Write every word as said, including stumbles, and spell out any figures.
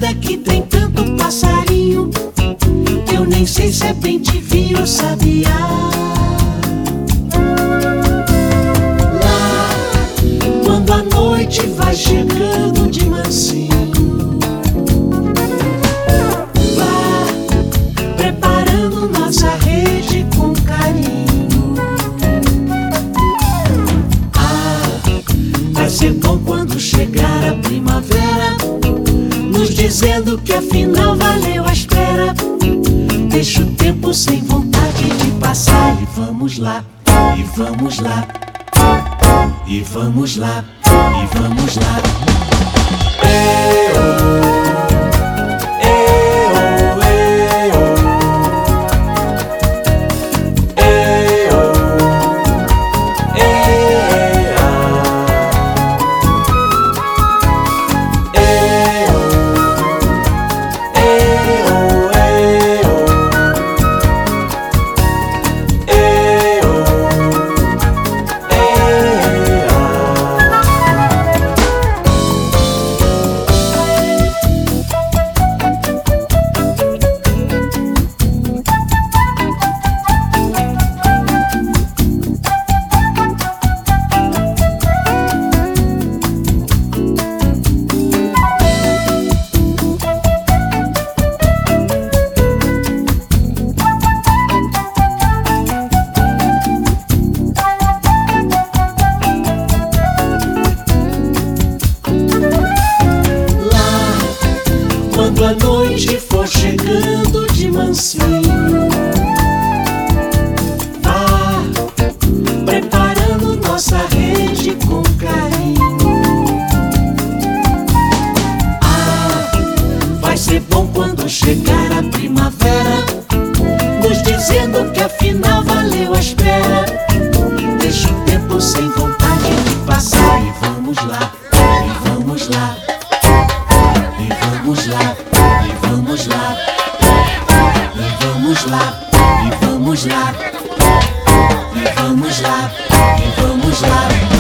vida que tem tanto passarinho, eu nem sei se é bem divino ou sabiá. Lá, quando a noite vai chegando de mansinho, vá preparando nossa rede com carinho. Ah, vai ser bom quando chegar a primavera, nos dizendo que afinal valeu a espera. Deixa o tempo sem vontade de passar. E vamos lá, e vamos lá, e vamos lá, e vamos lá. Quando a noite for chegando de mansinho, vá preparando nossa rede com carinho. Ah, vai ser bom quando chegar a primavera, nos dizendo que afinal valeu a espera. Deixa o tempo sem vontade de passar. E vamos lá, e vamos lá, e vamos lá, e vamos lá, e vamos lá, e vamos lá, e vamos lá, e vamos lá.